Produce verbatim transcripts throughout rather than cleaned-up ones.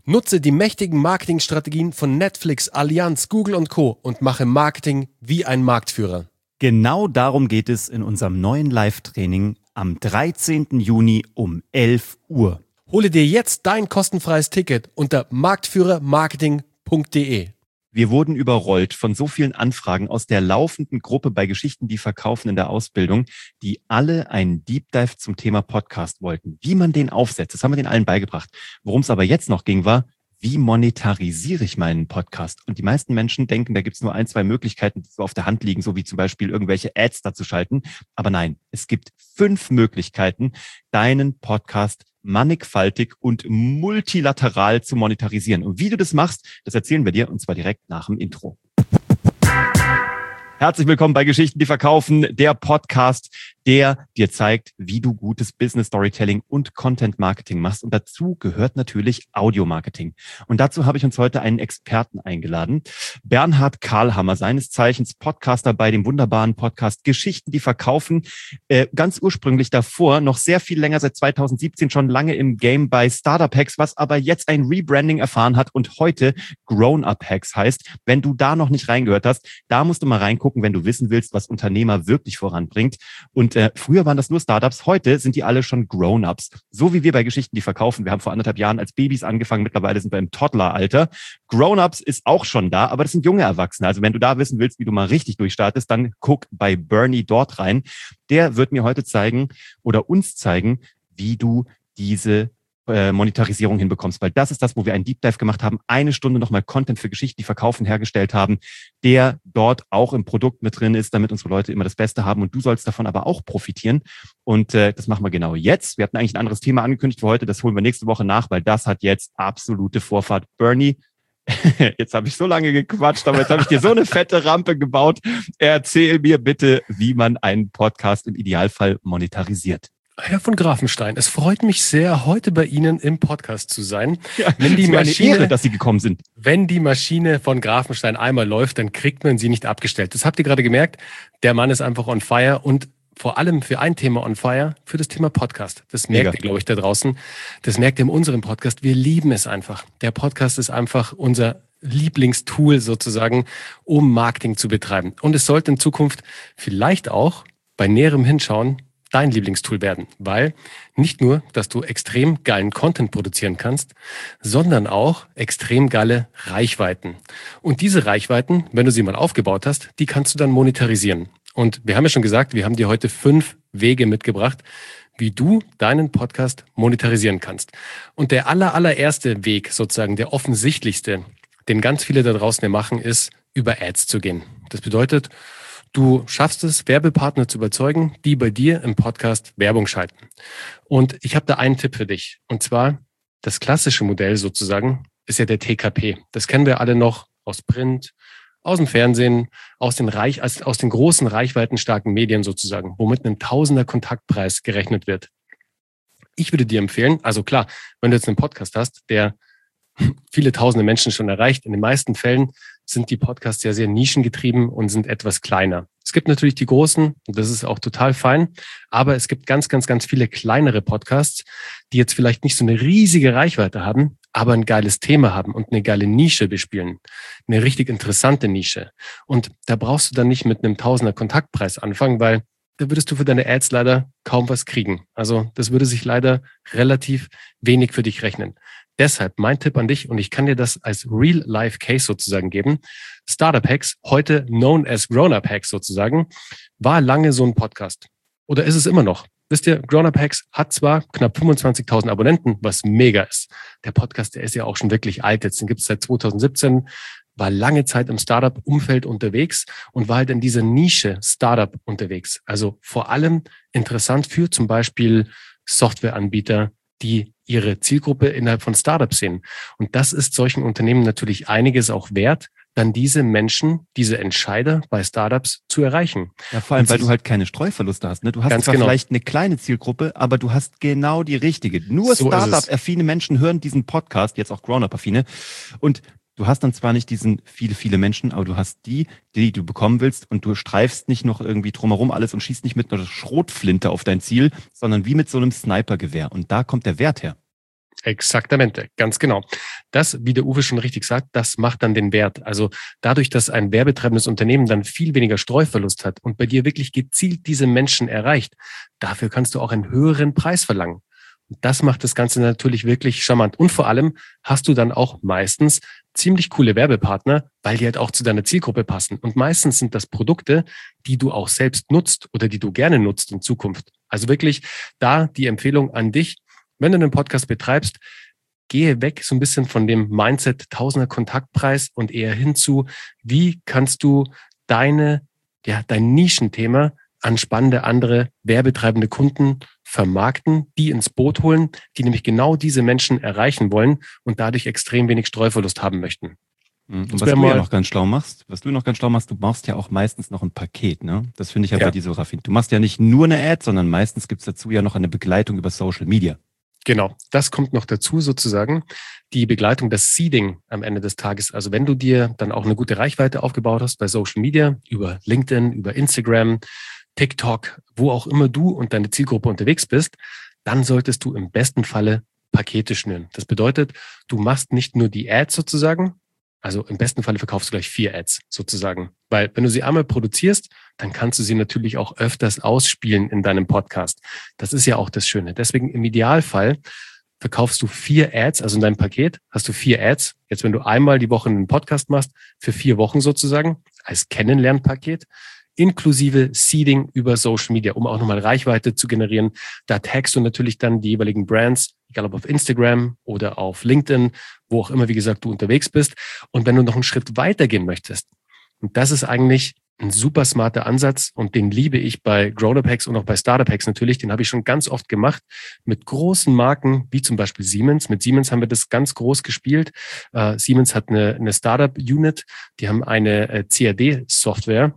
Nutze die mächtigen Marketingstrategien von Netflix, Allianz, Google und Co. und mache Marketing wie ein Marktführer. Genau darum geht es in unserem neuen Live-Training am dreizehnten Juni um elf Uhr. Hole dir jetzt dein kostenfreies Ticket unter marktführer marketing punkt de. Wir wurden überrollt von so vielen Anfragen aus der laufenden Gruppe bei Geschichten, die verkaufen in der Ausbildung, die alle einen Deep Dive zum Thema Podcast wollten. Wie man den aufsetzt, das haben wir den allen beigebracht. Worum es aber jetzt noch ging, war, wie monetarisiere ich meinen Podcast? Und die meisten Menschen denken, da gibt es nur ein, zwei Möglichkeiten, die so auf der Hand liegen, so wie zum Beispiel irgendwelche Ads dazu schalten. Aber nein, es gibt fünf Möglichkeiten, deinen Podcast mannigfaltig und multilateral zu monetarisieren. Und wie du das machst, das erzählen wir dir, und zwar direkt nach dem Intro. Herzlich willkommen bei Geschichten, die verkaufen, der Podcast, der dir zeigt, wie du gutes Business Storytelling und Content Marketing machst. Und dazu gehört natürlich Audio Marketing. Und dazu habe ich uns heute einen Experten eingeladen. Bernhard Karlhammer, seines Zeichens Podcaster bei dem wunderbaren Podcast Geschichten, die verkaufen. Äh, ganz ursprünglich davor, noch sehr viel länger, seit zweitausendsiebzehn schon lange im Game bei Startup Hacks, was aber jetzt ein Rebranding erfahren hat und heute Grown-Up Hacks heißt. Wenn du da noch nicht reingehört hast, da musst du mal reingucken, wenn du wissen willst, was Unternehmer wirklich voranbringt. Und äh, früher waren das nur Startups, heute sind die alle schon Grown-Ups. So wie wir bei Geschichten, die verkaufen. Wir haben vor anderthalb Jahren als Babys angefangen, mittlerweile sind wir im Toddler-Alter. Grown-Ups ist auch schon da, aber das sind junge Erwachsene. Also wenn du da wissen willst, wie du mal richtig durchstartest, dann guck bei Bernie dort rein. Der wird mir heute zeigen oder uns zeigen, wie du diese Monetarisierung hinbekommst, weil das ist das, wo wir einen Deep Dive gemacht haben, eine Stunde nochmal Content für Geschichten, die verkaufen, hergestellt haben, der dort auch im Produkt mit drin ist, damit unsere Leute immer das Beste haben und du sollst davon aber auch profitieren und äh, das machen wir genau jetzt. Wir hatten eigentlich ein anderes Thema angekündigt für heute, das holen wir nächste Woche nach, weil das hat jetzt absolute Vorfahrt. Bernie, jetzt habe ich so lange gequatscht, aber jetzt habe ich dir so eine fette Rampe gebaut. Erzähl mir bitte, wie man einen Podcast im Idealfall monetarisiert. Herr von Grafenstein, es freut mich sehr, heute bei Ihnen im Podcast zu sein. Ja, wenn die es war Maschine, eine Ehre, dass Sie gekommen sind. Wenn die Maschine von Grafenstein einmal läuft, dann kriegt man sie nicht abgestellt. Das habt ihr gerade gemerkt. Der Mann ist einfach on fire und vor allem für ein Thema on fire, für das Thema Podcast. Das merkt Mega. ihr, glaube ich, da draußen. Das merkt ihr in unserem Podcast. Wir lieben es einfach. Der Podcast ist einfach unser Lieblingstool sozusagen, um Marketing zu betreiben. Und es sollte in Zukunft vielleicht auch bei näherem Hinschauen dein Lieblingstool werden, weil nicht nur, dass du extrem geilen Content produzieren kannst, sondern auch extrem geile Reichweiten. Und diese Reichweiten, wenn du sie mal aufgebaut hast, die kannst du dann monetarisieren. Und wir haben ja schon gesagt, wir haben dir heute fünf Wege mitgebracht, wie du deinen Podcast monetarisieren kannst. Und der aller, allererste Weg, sozusagen der offensichtlichste, den ganz viele da draußen ja machen, ist, über Ads zu gehen. Das bedeutet, du schaffst es, Werbepartner zu überzeugen, die bei dir im Podcast Werbung schalten. Und ich habe da einen Tipp für dich. Und zwar, das klassische Modell sozusagen ist ja der T K P. Das kennen wir alle noch aus Print, aus dem Fernsehen, aus den, Reich, aus den großen, reichweitenstarken Medien sozusagen, wo mit einem Tausender Kontaktpreis gerechnet wird. Ich würde dir empfehlen, also klar, wenn du jetzt einen Podcast hast, der viele tausende Menschen schon erreicht, in den meisten Fällen sind die Podcasts ja sehr nischengetrieben und sind etwas kleiner. Es gibt natürlich die großen, und das ist auch total fein, aber es gibt ganz, ganz, ganz viele kleinere Podcasts, die jetzt vielleicht nicht so eine riesige Reichweite haben, aber ein geiles Thema haben und eine geile Nische bespielen. Eine richtig interessante Nische. Und da brauchst du dann nicht mit einem Tausender Kontaktpreis anfangen, weil da würdest du für deine Ads leider kaum was kriegen. Also das würde sich leider relativ wenig für dich rechnen. Deshalb mein Tipp an dich, und ich kann dir das als Real-Life-Case sozusagen geben. Startup Hacks, heute known as Grown-Up Hacks sozusagen, war lange so ein Podcast. Oder ist es immer noch? Wisst ihr, Grown-Up Hacks hat zwar knapp fünfundzwanzigtausend Abonnenten, was mega ist. Der Podcast, der ist ja auch schon wirklich alt. Jetzt den gibt es seit zweitausendsiebzehn, war lange Zeit im Startup-Umfeld unterwegs und war halt in dieser Nische Startup unterwegs. Also vor allem interessant für zum Beispiel Softwareanbieter, die ihre Zielgruppe innerhalb von Startups sehen. Und das ist solchen Unternehmen natürlich einiges auch wert, dann diese Menschen, diese Entscheider bei Startups zu erreichen. Ja, vor allem, weil du halt keine Streuverluste hast. Ne? Du hast zwar genau. vielleicht eine kleine Zielgruppe, aber du hast genau die richtige. Nur So Startup-affine Menschen hören diesen Podcast, jetzt auch Grown-Up-affine. Und du hast dann zwar nicht diesen viele, viele Menschen, aber du hast die, die du bekommen willst, und du streifst nicht noch irgendwie drumherum alles und schießt nicht mit einer Schrotflinte auf dein Ziel, sondern wie mit so einem Snipergewehr. Und da kommt der Wert her. Exaktamente, ganz genau. Das, wie der Uwe schon richtig sagt, das macht dann den Wert. Also dadurch, dass ein werbetreibendes Unternehmen dann viel weniger Streuverlust hat und bei dir wirklich gezielt diese Menschen erreicht, dafür kannst du auch einen höheren Preis verlangen. Und das macht das Ganze natürlich wirklich charmant. Und vor allem hast du dann auch meistens ziemlich coole Werbepartner, weil die halt auch zu deiner Zielgruppe passen. Und meistens sind das Produkte, die du auch selbst nutzt oder die du gerne nutzt in Zukunft. Also wirklich da die Empfehlung an dich: Wenn du einen Podcast betreibst, gehe weg so ein bisschen von dem Mindset Tausender Kontaktpreis und eher hinzu, wie kannst du deine, ja, dein Nischenthema an spannende andere werbetreibende Kunden vermarkten, die ins Boot holen, die nämlich genau diese Menschen erreichen wollen und dadurch extrem wenig Streuverlust haben möchten. Und was du ja noch ganz schlau machst, was du noch ganz schlau machst, du machst ja auch meistens noch ein Paket, ne? Das finde ich ja, ja bei dir so raffiniert. Du machst ja nicht nur eine Ad, sondern meistens gibt es dazu ja noch eine Begleitung über Social Media. Genau, das kommt noch dazu sozusagen, die Begleitung, das Seeding am Ende des Tages. Also wenn du dir dann auch eine gute Reichweite aufgebaut hast bei Social Media, über LinkedIn, über Instagram, TikTok, wo auch immer du und deine Zielgruppe unterwegs bist, dann solltest du im besten Falle Pakete schnüren. Das bedeutet, du machst nicht nur die Ads sozusagen, also im besten Falle verkaufst du gleich vier Ads sozusagen. Weil wenn du sie einmal produzierst, dann kannst du sie natürlich auch öfters ausspielen in deinem Podcast. Das ist ja auch das Schöne. Deswegen im Idealfall verkaufst du vier Ads, also in deinem Paket hast du vier Ads. Jetzt, wenn du einmal die Woche einen Podcast machst, für vier Wochen sozusagen, als Kennenlernpaket, inklusive Seeding über Social Media, um auch nochmal Reichweite zu generieren. Da tagst du natürlich dann die jeweiligen Brands, egal ob auf Instagram oder auf LinkedIn, wo auch immer, wie gesagt, du unterwegs bist. Und wenn du noch einen Schritt weiter gehen möchtest, und das ist eigentlich ein super smarter Ansatz und den liebe ich bei Grownup Hacks und auch bei Startup Hacks natürlich, den habe ich schon ganz oft gemacht mit großen Marken, wie zum Beispiel Siemens. Mit Siemens haben wir das ganz groß gespielt. Uh, Siemens hat eine, eine Startup-Unit, die haben eine äh, C A D-Software,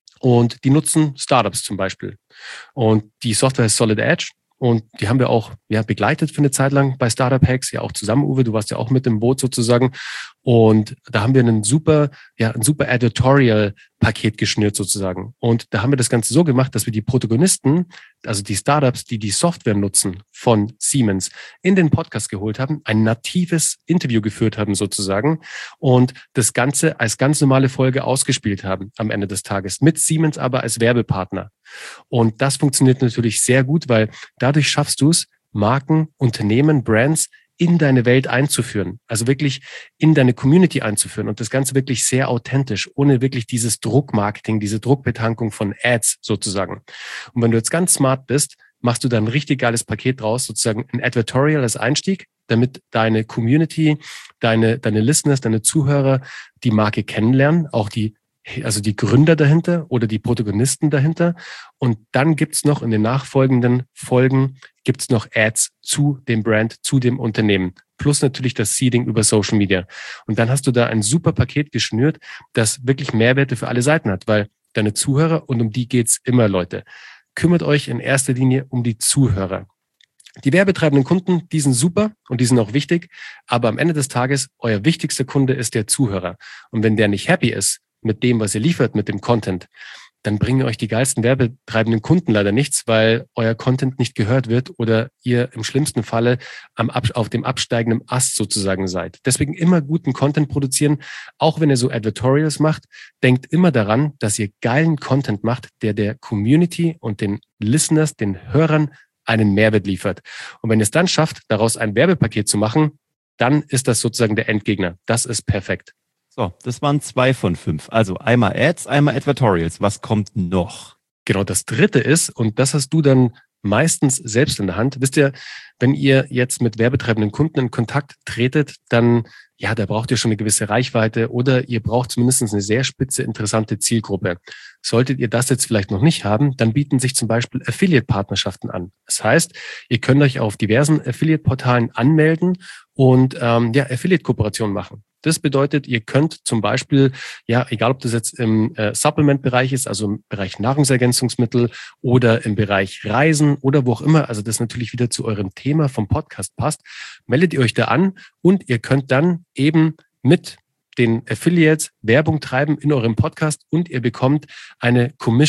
und die nutzen Startups zum Beispiel. Und die Software ist Solid Edge. Und die haben wir auch ja, begleitet für eine Zeit lang bei Startup Hacks, ja auch zusammen, Uwe, du warst ja auch mit im Boot sozusagen. Und da haben wir einen super, ja, ein super Editorial-Paket geschnürt sozusagen. Und da haben wir das Ganze so gemacht, dass wir die Protagonisten, also die Startups, die die Software nutzen von Siemens, in den Podcast geholt haben, ein natives Interview geführt haben sozusagen und das Ganze als ganz normale Folge ausgespielt haben am Ende des Tages, mit Siemens aber als Werbepartner. Und das funktioniert natürlich sehr gut, weil dadurch schaffst du es, Marken, Unternehmen, Brands in deine Welt einzuführen, also wirklich in deine Community einzuführen und das Ganze wirklich sehr authentisch, ohne wirklich dieses Druckmarketing, diese Druckbetankung von Ads sozusagen. Und wenn du jetzt ganz smart bist, machst du dann ein richtig geiles Paket draus, sozusagen ein Advertorial als Einstieg, damit deine Community, deine, deine Listeners, deine Zuhörer die Marke kennenlernen, auch die also die Gründer dahinter oder die Protagonisten dahinter. Und dann gibt's noch in den nachfolgenden Folgen gibt's noch Ads zu dem Brand, zu dem Unternehmen. Plus natürlich das Seeding über Social Media. Und dann hast du da ein super Paket geschnürt, das wirklich Mehrwerte für alle Seiten hat, weil deine Zuhörer, und um die geht's immer, Leute, kümmert euch in erster Linie um die Zuhörer. Die werbetreibenden Kunden, die sind super und die sind auch wichtig, aber am Ende des Tages, euer wichtigster Kunde ist der Zuhörer. Und wenn der nicht happy ist mit dem, was ihr liefert, mit dem Content, dann bringen euch die geilsten werbetreibenden Kunden leider nichts, weil euer Content nicht gehört wird oder ihr im schlimmsten Falle am Ab- auf dem absteigenden Ast sozusagen seid. Deswegen immer guten Content produzieren, auch wenn ihr so Advertorials macht. Denkt immer daran, dass ihr geilen Content macht, der der Community und den Listeners, den Hörern einen Mehrwert liefert. Und wenn ihr es dann schafft, daraus ein Werbepaket zu machen, dann ist das sozusagen der Endgegner. Das ist perfekt. So, das waren zwei von fünf. Also einmal Ads, einmal Advertorials. Was kommt noch? Genau, das dritte ist, und das hast du dann meistens selbst in der Hand. Wisst ihr, wenn ihr jetzt mit werbetreibenden Kunden in Kontakt tretet, dann, ja, da braucht ihr schon eine gewisse Reichweite oder ihr braucht zumindest eine sehr spitze, interessante Zielgruppe. Solltet ihr das jetzt vielleicht noch nicht haben, dann bieten sich zum Beispiel Affiliate-Partnerschaften an. Das heißt, ihr könnt euch auf diversen Affiliate-Portalen anmelden und ähm, ja, Affiliate-Kooperationen machen. Das bedeutet, ihr könnt zum Beispiel, ja, egal ob das jetzt im äh, Supplement-Bereich ist, also im Bereich Nahrungsergänzungsmittel oder im Bereich Reisen oder wo auch immer, also das natürlich wieder zu eurem Thema vom Podcast passt, meldet ihr euch da an und ihr könnt dann eben mit den Affiliates Werbung treiben in eurem Podcast und ihr bekommt eine Commission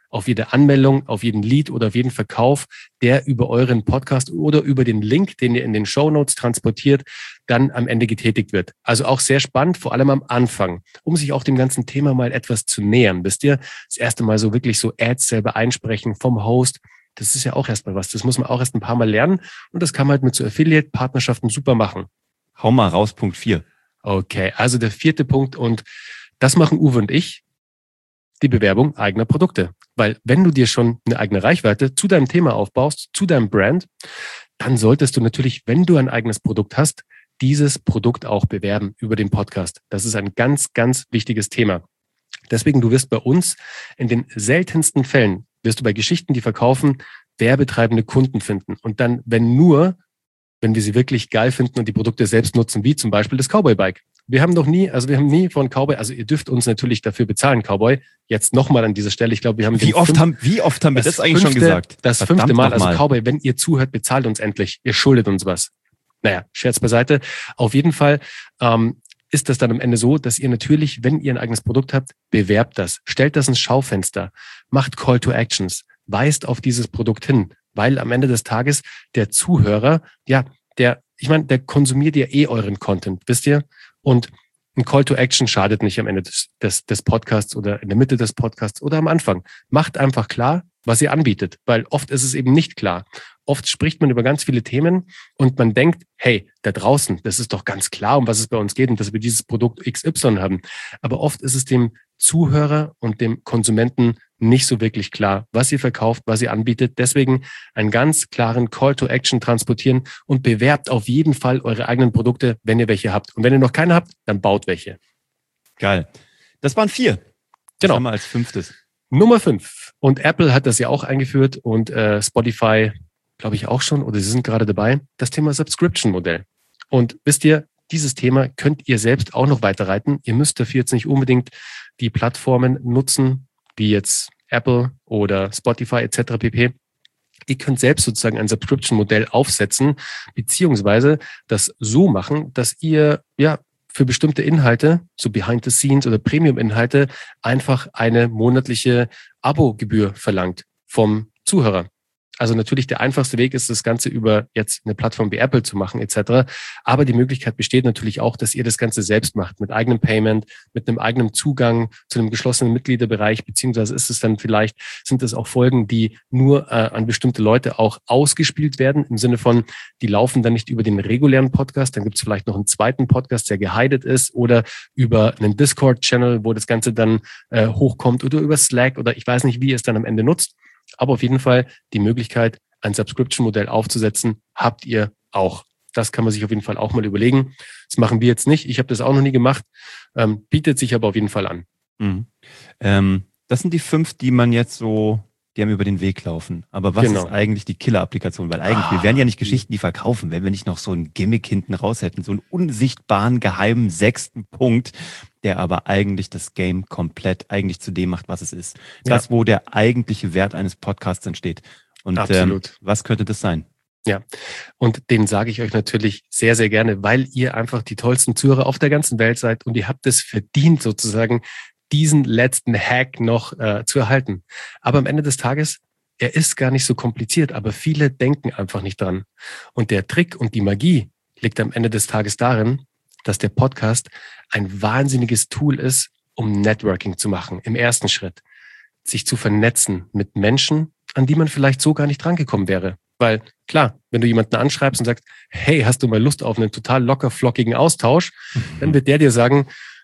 auf jede Anmeldung, auf jeden Lead oder auf jeden Verkauf, der über euren Podcast oder über den Link, den ihr in den Shownotes transportiert, dann am Ende getätigt wird. Also auch sehr spannend, vor allem am Anfang, um sich auch dem ganzen Thema mal etwas zu nähern. Wisst ihr, das erste Mal so wirklich so Ads selber einsprechen vom Host, das ist ja auch erstmal was. Das muss man auch erst ein paar Mal lernen und das kann man halt mit so Affiliate-Partnerschaften super machen. Hau mal raus, Punkt vier. Okay, also der vierte Punkt und das machen Uwe und ich, die Bewerbung eigener Produkte. Weil wenn du dir schon eine eigene Reichweite zu deinem Thema aufbaust, zu deinem Brand, dann solltest du natürlich, wenn du ein eigenes Produkt hast, dieses Produkt auch bewerben über den Podcast. Das ist ein ganz, ganz wichtiges Thema. Deswegen, du wirst bei uns in den seltensten Fällen, wirst du bei Geschichten, die verkaufen, werbetreibende Kunden finden. Und dann, wenn nur, wenn wir sie wirklich geil finden und die Produkte selbst nutzen, wie zum Beispiel das Cowboy-Bike. Wir haben noch nie, also wir haben nie von Cowboy, also ihr dürft uns natürlich dafür bezahlen, Cowboy. Jetzt nochmal an dieser Stelle, ich glaube, wir haben wie oft fünf, haben wie oft haben wir das, das eigentlich fünfte, schon gesagt? Das Verdammt fünfte Mal, also Cowboy, wenn ihr zuhört, bezahlt uns endlich. Ihr schuldet uns was. Naja, Scherz beiseite. Auf jeden Fall ähm, ist das dann am Ende so, dass ihr natürlich, wenn ihr ein eigenes Produkt habt, bewerbt das, stellt das ins Schaufenster, macht Call to Actions, weist auf dieses Produkt hin, weil am Ende des Tages der Zuhörer, ja, der, ich meine, der konsumiert ja eh euren Content, wisst ihr? Und ein Call to Action schadet nicht am Ende des, des, des Podcasts oder in der Mitte des Podcasts oder am Anfang. Macht einfach klar, was ihr anbietet, weil oft ist es eben nicht klar. Oft spricht man über ganz viele Themen und man denkt, hey, da draußen, das ist doch ganz klar, um was es bei uns geht und dass wir dieses Produkt X Y haben. Aber oft ist es dem Zuhörer und dem Konsumenten nicht so wirklich klar, was ihr verkauft, was ihr anbietet. Deswegen einen ganz klaren Call to Action transportieren und bewerbt auf jeden Fall eure eigenen Produkte, wenn ihr welche habt. Und wenn ihr noch keine habt, dann baut welche. Geil. Das waren vier. Das genau. haben wir als fünftes. Nummer fünf. Und Apple hat das ja auch eingeführt und äh, Spotify, glaube ich auch schon, oder sie sind gerade dabei, das Thema Subscription-Modell. Und wisst ihr, dieses Thema könnt ihr selbst auch noch weiterreiten. Ihr müsst dafür jetzt nicht unbedingt die Plattformen nutzen, wie jetzt Apple oder Spotify et cetera pp. Ihr könnt selbst sozusagen ein Subscription-Modell aufsetzen, beziehungsweise das so machen, dass ihr ja für bestimmte Inhalte, so Behind the Scenes oder Premium-Inhalte, einfach eine monatliche Abo-Gebühr verlangt vom Zuhörer. Also natürlich der einfachste Weg ist, das Ganze über jetzt eine Plattform wie Apple zu machen et cetera. Aber die Möglichkeit besteht natürlich auch, dass ihr das Ganze selbst macht, mit eigenem Payment, mit einem eigenen Zugang zu einem geschlossenen Mitgliederbereich, beziehungsweise ist es dann vielleicht, sind es auch Folgen, die nur äh, an bestimmte Leute auch ausgespielt werden, im Sinne von, die laufen dann nicht über den regulären Podcast, dann gibt es vielleicht noch einen zweiten Podcast, der gehidet ist oder über einen Discord-Channel, wo das Ganze dann äh, hochkommt oder über Slack oder ich weiß nicht, wie ihr es dann am Ende nutzt. Aber auf jeden Fall die Möglichkeit, ein Subscription-Modell aufzusetzen, habt ihr auch. Das kann man sich auf jeden Fall auch mal überlegen. Das machen wir jetzt nicht. Ich habe das auch noch nie gemacht. Ähm, bietet sich aber auf jeden Fall an. Mhm. Ähm, das sind die fünf, die man jetzt so, die einem über den Weg laufen. Aber was Genau. ist eigentlich die Killer-Applikation? Weil eigentlich, ah, wir wären ja nicht Geschichten, die verkaufen, wenn wir nicht noch so ein Gimmick hinten raus hätten. So einen unsichtbaren, geheimen sechsten Punkt, der aber eigentlich das Game komplett eigentlich zu dem macht, was es ist. Das, ja, wo der eigentliche Wert eines Podcasts entsteht. Und absolut. Ähm, was könnte das sein? Ja, und den sage ich euch natürlich sehr, sehr gerne, weil ihr einfach die tollsten Zuhörer auf der ganzen Welt seid und ihr habt es verdient, sozusagen diesen letzten Hack noch äh, zu erhalten. Aber am Ende des Tages, er ist gar nicht so kompliziert, aber viele denken einfach nicht dran. Und der Trick und die Magie liegt am Ende des Tages darin, dass der Podcast ein wahnsinniges Tool ist, um Networking zu machen. Im ersten Schritt, sich zu vernetzen mit Menschen, an die man vielleicht so gar nicht drangekommen wäre. Weil klar, wenn du jemanden anschreibst und sagst, hey, hast du mal Lust auf einen total locker flockigen Austausch, mhm. dann wird der dir sagen,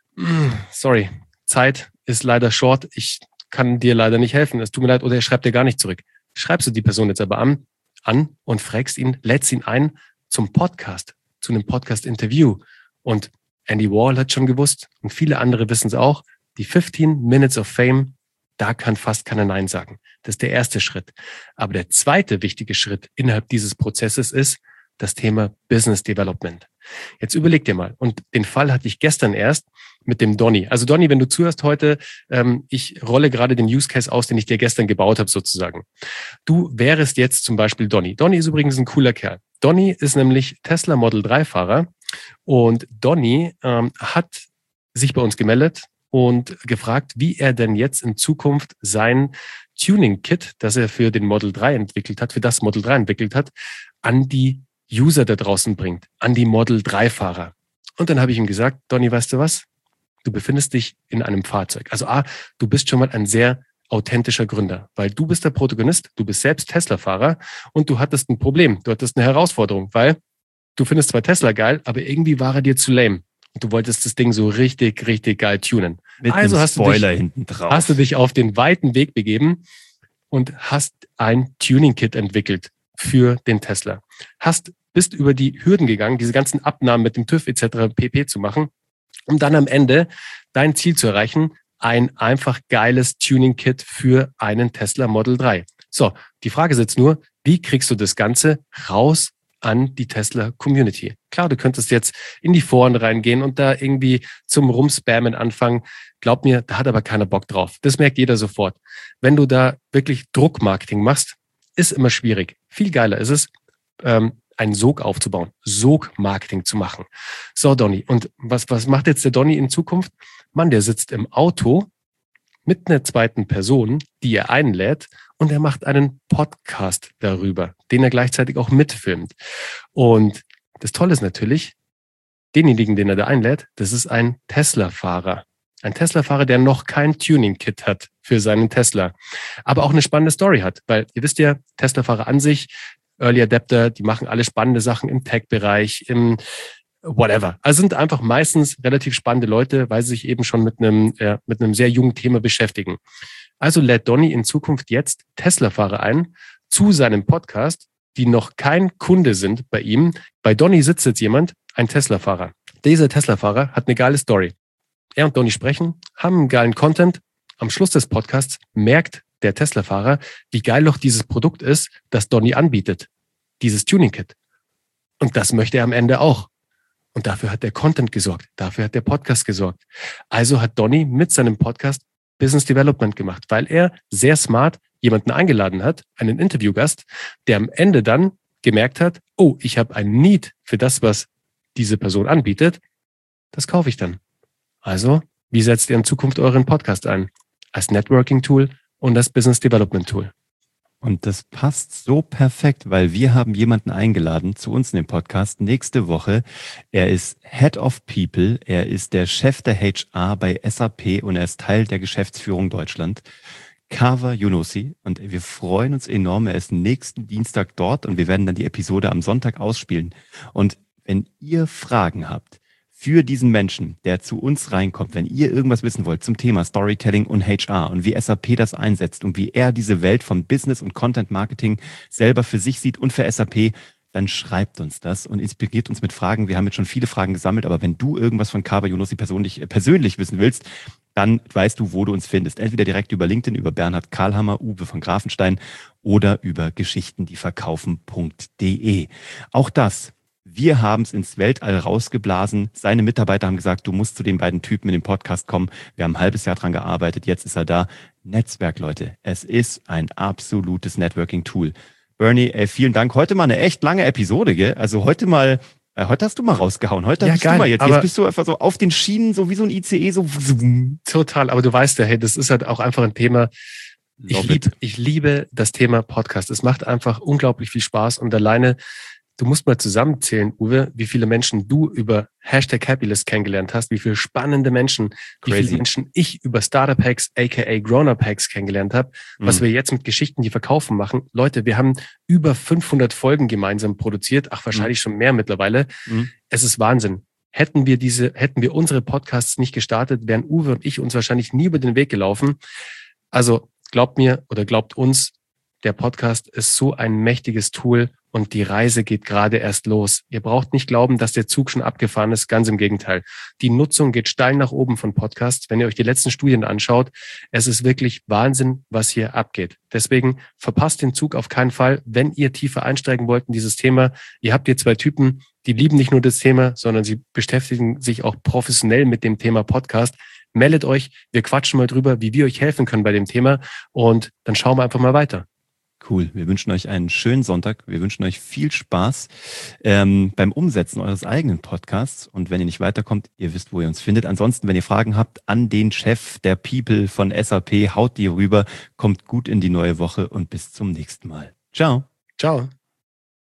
sorry, Zeit ist leider short, ich kann dir leider nicht helfen, es tut mir leid, oder er schreibt dir gar nicht zurück. Schreibst du die Person jetzt aber an, an und fragst ihn, lädst ihn ein zum Podcast, zu einem Podcast-Interview. Und Andy Warhol hat schon gewusst und viele andere wissen es auch, die fifteen Minutes of Fame, da kann fast keiner Nein sagen. Das ist der erste Schritt. Aber der zweite wichtige Schritt innerhalb dieses Prozesses ist das Thema Business Development. Jetzt überleg dir mal, und den Fall hatte ich gestern erst mit dem Donny. Also Donny, wenn du zuhörst heute, ähm, ich rolle gerade den Use Case aus, den ich dir gestern gebaut habe sozusagen. Du wärest jetzt zum Beispiel Donny. Donny ist übrigens ein cooler Kerl. Donny ist nämlich Tesla Model drei Fahrer und Donny ähm, hat sich bei uns gemeldet und gefragt, wie er denn jetzt in Zukunft sein Tuning-Kit, das er für den Model drei entwickelt hat, für das Model drei entwickelt hat, an die User da draußen bringt, an die Model drei Fahrer. Und dann habe ich ihm gesagt, Donny, weißt du was? Du befindest dich in einem Fahrzeug. Also A, du bist schon mal ein sehr authentischer Gründer, weil du bist der Protagonist, du bist selbst Tesla-Fahrer und du hattest ein Problem, du hattest eine Herausforderung, weil du findest zwar Tesla geil, aber irgendwie war er dir zu lame. Und du wolltest das Ding so richtig, richtig geil tunen. Mit also einem hast Spoiler du dich, hinten drauf. hast du dich auf den weiten Weg begeben und hast ein Tuning-Kit entwickelt für den Tesla. Hast, bist über die Hürden gegangen, diese ganzen Abnahmen mit dem TÜV et cetera pp. Zu machen, um dann am Ende dein Ziel zu erreichen, ein einfach geiles Tuning-Kit für einen Tesla Model drei. So, die Frage ist jetzt nur, wie kriegst du das Ganze raus an die Tesla-Community? Klar, du könntest jetzt in die Foren reingehen und da irgendwie zum Rumspammen anfangen. Glaub mir, da hat aber keiner Bock drauf. Das merkt jeder sofort. Wenn du da wirklich Druckmarketing machst, ist immer schwierig. Viel geiler ist es, ähm, einen Sog aufzubauen, Sog-Marketing zu machen. So, Donny, und was, was macht jetzt der Donny in Zukunft? Mann, der sitzt im Auto mit einer zweiten Person, die er einlädt, und er macht einen Podcast darüber, den er gleichzeitig auch mitfilmt. Und das Tolle ist natürlich, denjenigen, den er da einlädt, das ist ein Tesla-Fahrer. Ein Tesla-Fahrer, der noch kein Tuning-Kit hat für seinen Tesla, aber auch eine spannende Story hat, weil ihr wisst ja, Tesla-Fahrer an sich, Early Adapter, die machen alle spannende Sachen im Tech-Bereich, im whatever. Also sind einfach meistens relativ spannende Leute, weil sie sich eben schon mit einem, äh, mit einem sehr jungen Thema beschäftigen. Also lädt Donny in Zukunft jetzt Tesla-Fahrer ein zu seinem Podcast, die noch kein Kunde sind bei ihm. Bei Donny sitzt jetzt jemand, ein Tesla-Fahrer. Dieser Tesla-Fahrer hat eine geile Story. Er und Donny sprechen, haben einen geilen Content. Am Schluss des Podcasts merkt der Tesla-Fahrer, wie geil doch dieses Produkt ist, das Donny anbietet. Dieses Tuning-Kit. Und das möchte er am Ende auch. Und dafür hat der Content gesorgt. Dafür hat der Podcast gesorgt. Also hat Donny mit seinem Podcast Business Development gemacht, weil er sehr smart jemanden eingeladen hat, einen Interviewgast, der am Ende dann gemerkt hat, oh, ich habe ein Need für das, was diese Person anbietet. Das kaufe ich dann. Also, wie setzt ihr in Zukunft euren Podcast ein? Als Networking-Tool und als Business Development Tool. Und das passt so perfekt, weil wir haben jemanden eingeladen zu uns in den Podcast nächste Woche. Er ist Head of People, er ist der Chef der H R bei S A P und er ist Teil der Geschäftsführung Deutschland. Kaveh Younossi, und wir freuen uns enorm. Er ist nächsten Dienstag dort und wir werden dann die Episode am Sonntag ausspielen. Und wenn ihr Fragen habt für diesen Menschen, der zu uns reinkommt, wenn ihr irgendwas wissen wollt zum Thema Storytelling und H R und wie S A P das einsetzt und wie er diese Welt von Business und Content Marketing selber für sich sieht und für S A P, dann schreibt uns das und inspiriert uns mit Fragen. Wir haben jetzt schon viele Fragen gesammelt, aber wenn du irgendwas von Kaveh Younossi persönlich, äh, persönlich wissen willst, dann weißt du, wo du uns findest. Entweder direkt über LinkedIn, über Bernhard Karlhammer, Uwe von Grafenstein oder über geschichten die verkaufen punkt de. Auch das, wir haben es ins Weltall rausgeblasen. Seine Mitarbeiter haben gesagt, du musst zu den beiden Typen in den Podcast kommen. Wir haben ein halbes Jahr dran gearbeitet, jetzt ist er da. Netzwerk, Leute. Es ist ein absolutes Networking-Tool. Bernie, ey, vielen Dank. Heute mal eine echt lange Episode, gell? Also heute mal, äh, heute hast du mal rausgehauen. Heute ja, bist geil, du mal jetzt. Jetzt bist du einfach so auf den Schienen, so wie so ein I C E, so. Total, aber du weißt ja, hey, das ist halt auch einfach ein Thema. Ich, lieb, ich liebe das Thema Podcast. Es macht einfach unglaublich viel Spaß und alleine, du musst mal zusammenzählen, Uwe, wie viele Menschen du über Hashtag Happylist kennengelernt hast, wie viele spannende Menschen, Crazy. Wie viele Menschen ich über Startup Hacks, aka Grown-Up Hacks kennengelernt habe, mhm. was wir jetzt mit Geschichten, die verkaufen machen. Leute, wir haben über fünfhundert Folgen gemeinsam produziert, ach wahrscheinlich mhm. schon mehr mittlerweile. Mhm. Es ist Wahnsinn. Hätten wir diese, hätten wir unsere Podcasts nicht gestartet, wären Uwe und ich uns wahrscheinlich nie über den Weg gelaufen. Also glaubt mir oder glaubt uns, der Podcast ist so ein mächtiges Tool und die Reise geht gerade erst los. Ihr braucht nicht glauben, dass der Zug schon abgefahren ist. Ganz im Gegenteil. Die Nutzung geht steil nach oben von Podcasts. Wenn ihr euch die letzten Studien anschaut, es ist wirklich Wahnsinn, was hier abgeht. Deswegen verpasst den Zug auf keinen Fall, wenn ihr tiefer einsteigen wollt in dieses Thema. Ihr habt hier zwei Typen, die lieben nicht nur das Thema, sondern sie beschäftigen sich auch professionell mit dem Thema Podcast. Meldet euch, wir quatschen mal drüber, wie wir euch helfen können bei dem Thema und dann schauen wir einfach mal weiter. Cool. Wir wünschen euch einen schönen Sonntag. Wir wünschen euch viel Spaß ähm, beim Umsetzen eures eigenen Podcasts. Und wenn ihr nicht weiterkommt, ihr wisst, wo ihr uns findet. Ansonsten, wenn ihr Fragen habt an den Chef der People von S A P, haut die rüber. Kommt gut in die neue Woche und bis zum nächsten Mal. Ciao. Ciao.